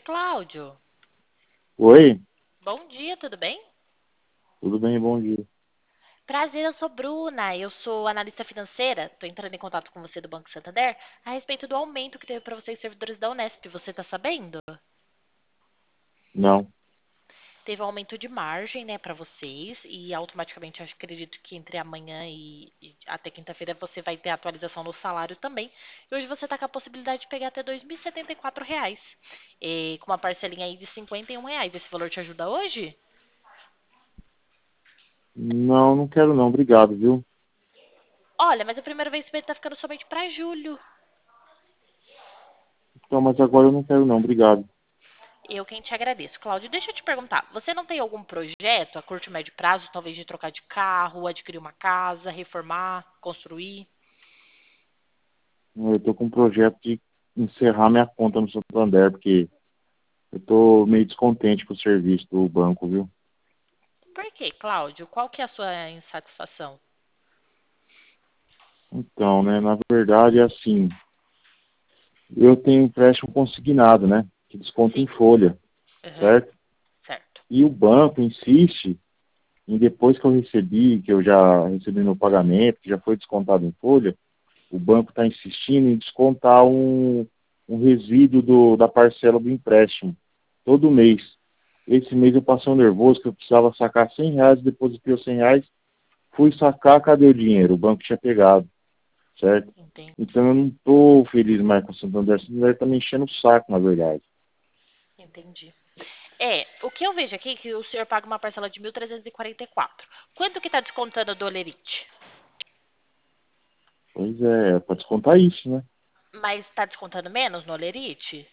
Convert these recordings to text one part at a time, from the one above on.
Cláudio. Oi, Bom dia, tudo bem? tudo bem? Bom dia. Prazer, eu sou Bruna, eu sou analista financeira. Estou entrando em contato com você do Banco Santander a respeito do aumento que teve para vocês, servidores da Unesp. Você está sabendo? Não, Teve um aumento de margem, né, para vocês e automaticamente eu acredito que entre amanhã e até quinta-feira você vai ter atualização no salário também. E hoje você está com a possibilidade de pegar até R$ 2.074, com uma parcelinha aí de R$ 51. Esse valor te ajuda hoje? não quero não, obrigado, viu? Olha, mas o primeiro vencimento está ficando somente para julho. Então, mas agora eu não quero não, obrigado. Eu quem te agradeço. Cláudio, deixa eu te perguntar. Você não tem algum projeto a curto e médio prazo, talvez de trocar de carro, adquirir uma casa, reformar, construir? Eu tô com um projeto de encerrar minha conta no Santander, porque eu tô meio descontente com o serviço do banco, viu? Por quê, Cláudio? Qual que é a sua insatisfação? Então, né, na verdade é assim, eu tenho empréstimo consignado, né, que desconta em Sim. folha, Aham. certo? Certo. E o banco insiste em depois que eu recebi, que eu já recebi meu pagamento, que já foi descontado em folha, o banco está insistindo em descontar um resíduo da parcela do empréstimo todo mês. Esse mês eu passei um nervoso que eu precisava sacar R$ 100, depositei os R$ 100, fui sacar, cadê o dinheiro? O banco tinha pegado, certo? Entendi. Então eu não estou feliz mais com o Santander. O Santander está me enchendo o saco, na verdade. Entendi. O que eu vejo aqui é que o senhor paga uma parcela de 1.344. Quanto que está descontando do Olerite? Pois é para descontar isso, né? Mas está descontando menos no Olerite?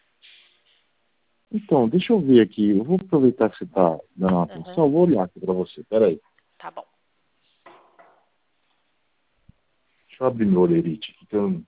Então, deixa eu ver aqui. Eu vou aproveitar que você está dando uma Aham. atenção. Eu vou olhar aqui para você. Peraí. Tá bom. Deixa eu abrir meu olerite aqui. Que eu...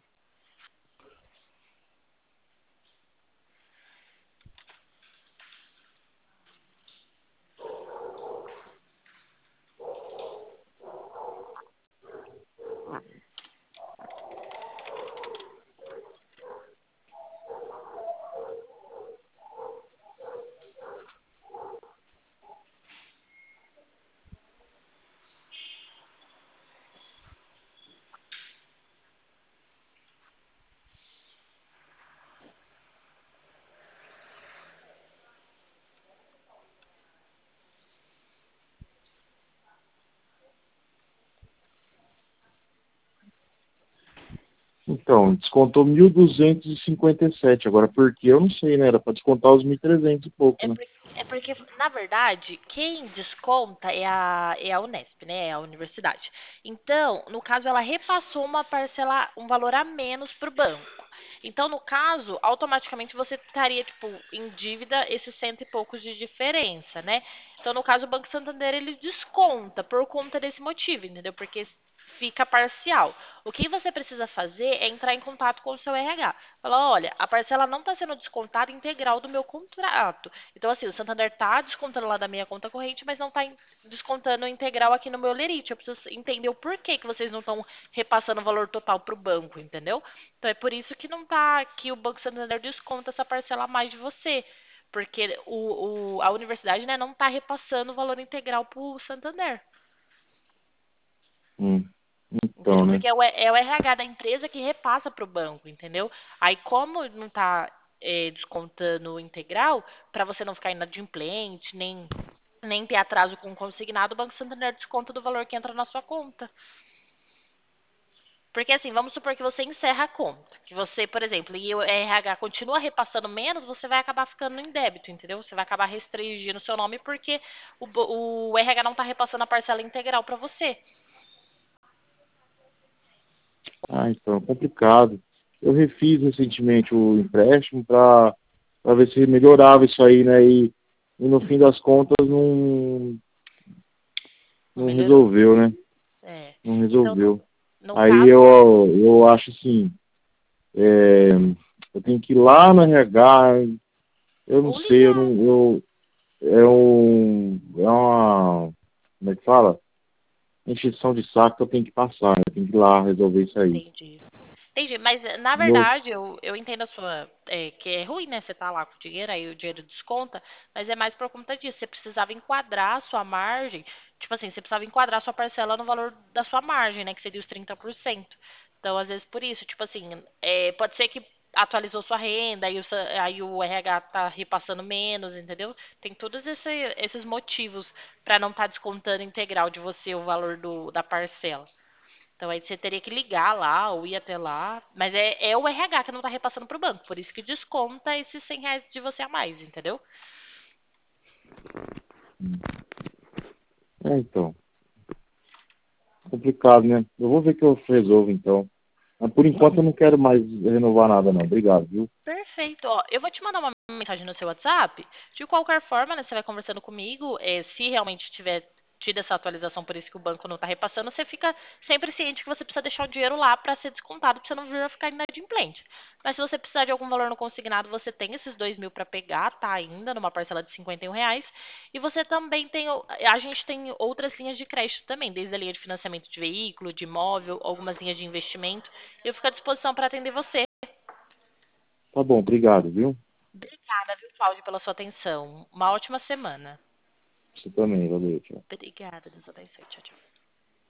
Então, descontou 1.257. Agora, por quê? Eu não sei, né? Era para descontar os 1.300 e pouco, É, né? é porque, na verdade, quem desconta é a Unesp, né? É a universidade. Então, no caso, ela repassou uma parcela, um valor a menos para o banco. Então, no caso, automaticamente você estaria, tipo, em dívida esses cento e poucos de diferença, né? Então, no caso, o Banco Santander, ele desconta por conta desse motivo, entendeu? Porque fica parcial. O que você precisa fazer é entrar em contato com o seu RH. Falar, olha, a parcela não está sendo descontada integral do meu contrato. Então, assim, o Santander está descontando lá da minha conta corrente, mas não está descontando integral aqui no meu lerite. Eu preciso entender o porquê que vocês não estão repassando o valor total para o banco, entendeu? Então, é por isso que não tá, que o Banco Santander desconta essa parcela a mais de você. Porque a universidade, né, não está repassando o valor integral para o Santander. Hum, Entendeu? então, né? Porque é o RH da empresa que repassa para o banco, entendeu? Aí, como não está descontando o integral, para você não ficar inadimplente, nem ter atraso com o consignado, o Banco Santander desconta do valor que entra na sua conta. Porque assim, vamos supor que você encerra a conta. Que você, por exemplo, e o RH continua repassando menos, você vai acabar ficando em débito, entendeu? Você vai acabar restringindo o seu nome porque o RH não está repassando a parcela integral para você. Ah, então, é complicado. Eu refiz recentemente o empréstimo para ver se melhorava isso aí, né? E no fim das contas Não não melhorou. resolveu, né? É. Não Então, no, resolveu. no Aí caso, eu acho assim, é, eu tenho que ir lá no RH, eu não ou sei, ligar. é uma, como é que fala? Encheção de saco que eu tenho que passar, eu tenho que ir lá resolver isso aí. Entendi. Entendi, mas na Meu, verdade eu entendo a sua. Que é ruim, né? Você tá lá com o dinheiro, aí o dinheiro desconta, mas é mais por conta disso. Você precisava enquadrar a sua margem, tipo assim, você precisava enquadrar a sua parcela no valor da sua margem, né? Que seria os 30%. Então, às vezes, por isso, tipo assim, pode ser que atualizou sua renda, aí o RH tá repassando menos, entendeu? Tem todos esses motivos para não estar descontando integral de você o valor da parcela. Então aí você teria que ligar lá ou ir até lá. Mas é o RH que não tá repassando pro banco. Por isso que desconta esses R$ 100 de você a mais, entendeu? então, complicado, né? Eu vou ver o que eu resolvo então. Mas por enquanto eu não quero mais renovar nada não. Obrigado, viu? Perfeito. Ó, eu vou te mandar uma mensagem no seu WhatsApp. De qualquer forma, né, você vai conversando comigo. Se realmente tiver tido essa atualização, por isso que o banco não está repassando, você fica sempre ciente que você precisa deixar o dinheiro lá para ser descontado, para você não vir a ficar inadimplente. Mas se você precisar de algum valor no consignado, você tem esses 2.000 para pegar, tá? Ainda numa parcela de R$ 51. E você também tem. A gente tem outras linhas de crédito também, desde a linha de financiamento de veículo, de imóvel, algumas linhas de investimento. Eu fico à disposição para atender você. Tá bom, obrigado, viu? Obrigada, viu, Cláudio, pela sua atenção. Uma ótima semana. Você também, valeu, tchau. Obrigada, Deus abençoe. Tchau, tchau.